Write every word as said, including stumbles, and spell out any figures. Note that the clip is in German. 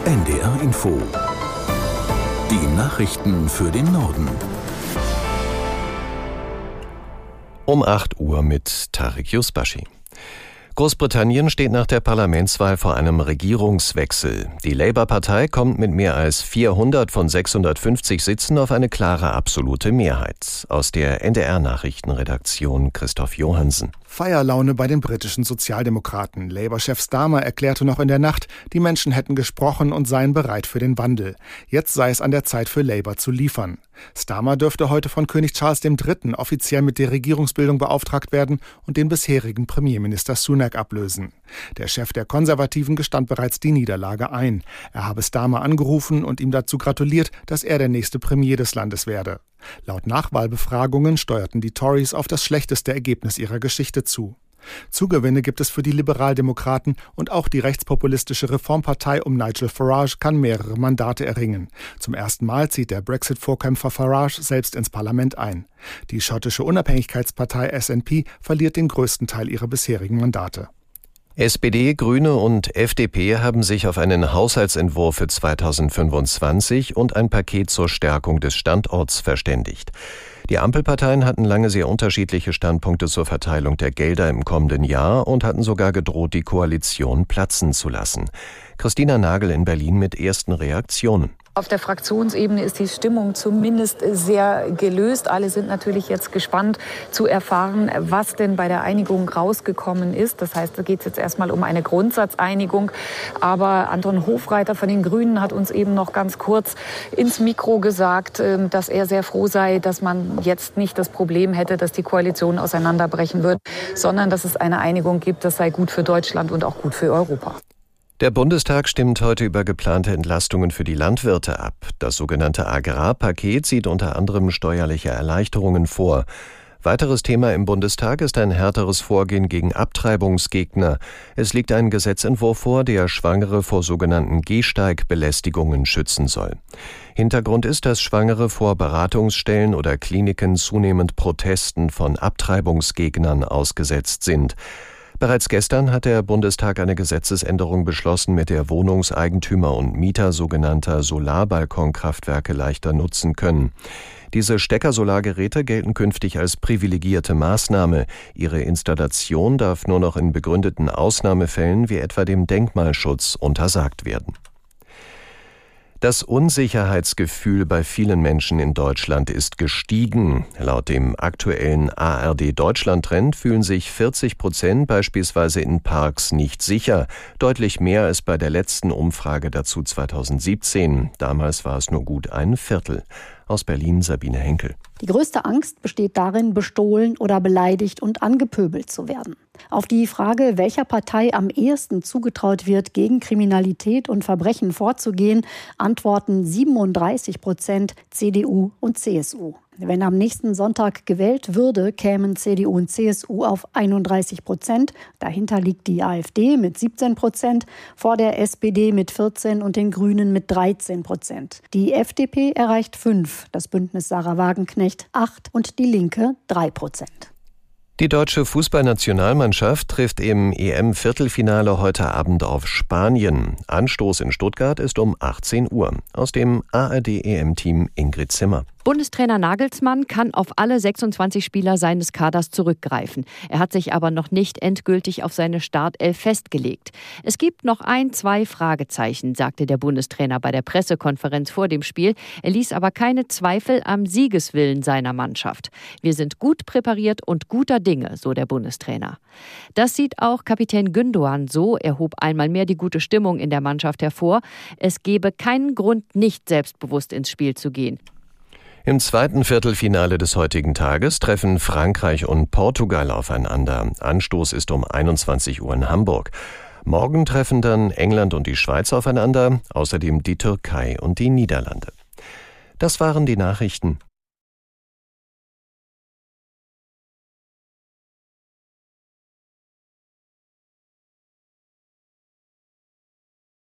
N D R Info. Die Nachrichten für den Norden. Um acht Uhr mit Tarek Yusbashi. Großbritannien steht nach der Parlamentswahl vor einem Regierungswechsel. Die Labour-Partei kommt mit mehr als vierhundert von sechshundertfünfzig Sitzen auf eine klare absolute Mehrheit. Aus der N D R-Nachrichtenredaktion Christoph Johansen. Feierlaune bei den britischen Sozialdemokraten. Labour-Chef Starmer erklärte noch in der Nacht, die Menschen hätten gesprochen und seien bereit für den Wandel. Jetzt sei es an der Zeit für Labour zu liefern. Starmer dürfte heute von König Charles der Dritte offiziell mit der Regierungsbildung beauftragt werden und den bisherigen Premierminister Sunak ablösen. Der Chef der Konservativen gestand bereits die Niederlage ein. Er habe Starmer angerufen und ihm dazu gratuliert, dass er der nächste Premier des Landes werde. Laut Nachwahlbefragungen steuerten die Tories auf das schlechteste Ergebnis ihrer Geschichte zu. Zugewinne gibt es für die Liberaldemokraten und auch die rechtspopulistische Reformpartei um Nigel Farage kann mehrere Mandate erringen. Zum ersten Mal zieht der Brexit-Vorkämpfer Farage selbst ins Parlament ein. Die schottische Unabhängigkeitspartei S N P verliert den größten Teil ihrer bisherigen Mandate. S P D, Grüne und F D P haben sich auf einen Haushaltsentwurf für zweitausendfünfundzwanzig und ein Paket zur Stärkung des Standorts verständigt. Die Ampelparteien hatten lange sehr unterschiedliche Standpunkte zur Verteilung der Gelder im kommenden Jahr und hatten sogar gedroht, die Koalition platzen zu lassen. Christina Nagel in Berlin mit ersten Reaktionen. Auf der Fraktionsebene ist die Stimmung zumindest sehr gelöst. Alle sind natürlich jetzt gespannt zu erfahren, was denn bei der Einigung rausgekommen ist. Das heißt, da geht es jetzt erstmal um eine Grundsatzeinigung. Aber Anton Hofreiter von den Grünen hat uns eben noch ganz kurz ins Mikro gesagt, dass er sehr froh sei, dass man jetzt nicht das Problem hätte, dass die Koalition auseinanderbrechen wird, sondern dass es eine Einigung gibt. Das sei gut für Deutschland und auch gut für Europa. Der Bundestag stimmt heute über geplante Entlastungen für die Landwirte ab. Das sogenannte Agrarpaket sieht unter anderem steuerliche Erleichterungen vor. Weiteres Thema im Bundestag ist ein härteres Vorgehen gegen Abtreibungsgegner. Es liegt ein Gesetzentwurf vor, der Schwangere vor sogenannten Gehsteigbelästigungen schützen soll. Hintergrund ist, dass Schwangere vor Beratungsstellen oder Kliniken zunehmend Protesten von Abtreibungsgegnern ausgesetzt sind. Bereits gestern hat der Bundestag eine Gesetzesänderung beschlossen, mit der Wohnungseigentümer und Mieter sogenannter Solarbalkonkraftwerke leichter nutzen können. Diese Steckersolargeräte gelten künftig als privilegierte Maßnahme. Ihre Installation darf nur noch in begründeten Ausnahmefällen wie etwa dem Denkmalschutz untersagt werden. Das Unsicherheitsgefühl bei vielen Menschen in Deutschland ist gestiegen. Laut dem aktuellen A R D-Deutschland-Trend fühlen sich vierzig Prozent beispielsweise in Parks nicht sicher. Deutlich mehr als bei der letzten Umfrage dazu zweitausendsiebzehn. Damals war es nur gut ein Viertel. Aus Berlin Sabine Henkel. Die größte Angst besteht darin, bestohlen oder beleidigt und angepöbelt zu werden. Auf die Frage, welcher Partei am ehesten zugetraut wird, gegen Kriminalität und Verbrechen vorzugehen, antworten siebenunddreißig Prozent C D U und C S U. Wenn am nächsten Sonntag gewählt würde, kämen C D U und C S U auf einunddreißig Prozent. Dahinter liegt die A f D mit siebzehn Prozent, vor der S P D mit vierzehn und den Grünen mit dreizehn Prozent. Die F D P erreicht fünf, das Bündnis Sarah Wagenknecht acht und die Linke drei Prozent. Die deutsche Fußballnationalmannschaft trifft im E M-Viertelfinale heute Abend auf Spanien. Anstoß in Stuttgart ist um achtzehn Uhr. Aus dem A R D-E M-Team Ingrid Zimmer. Bundestrainer Nagelsmann kann auf alle sechsundzwanzig Spieler seines Kaders zurückgreifen. Er hat sich aber noch nicht endgültig auf seine Startelf festgelegt. Es gibt noch ein, zwei Fragezeichen, sagte der Bundestrainer bei der Pressekonferenz vor dem Spiel. Er ließ aber keine Zweifel am Siegeswillen seiner Mannschaft. Wir sind gut präpariert und guter Dinge, so der Bundestrainer. Das sieht auch Kapitän Gündoğan so. Er hob einmal mehr die gute Stimmung in der Mannschaft hervor. Es gebe keinen Grund, nicht selbstbewusst ins Spiel zu gehen. Im zweiten Viertelfinale des heutigen Tages treffen Frankreich und Portugal aufeinander. Anstoß ist um einundzwanzig Uhr in Hamburg. Morgen treffen dann England und die Schweiz aufeinander, außerdem die Türkei und die Niederlande. Das waren die Nachrichten.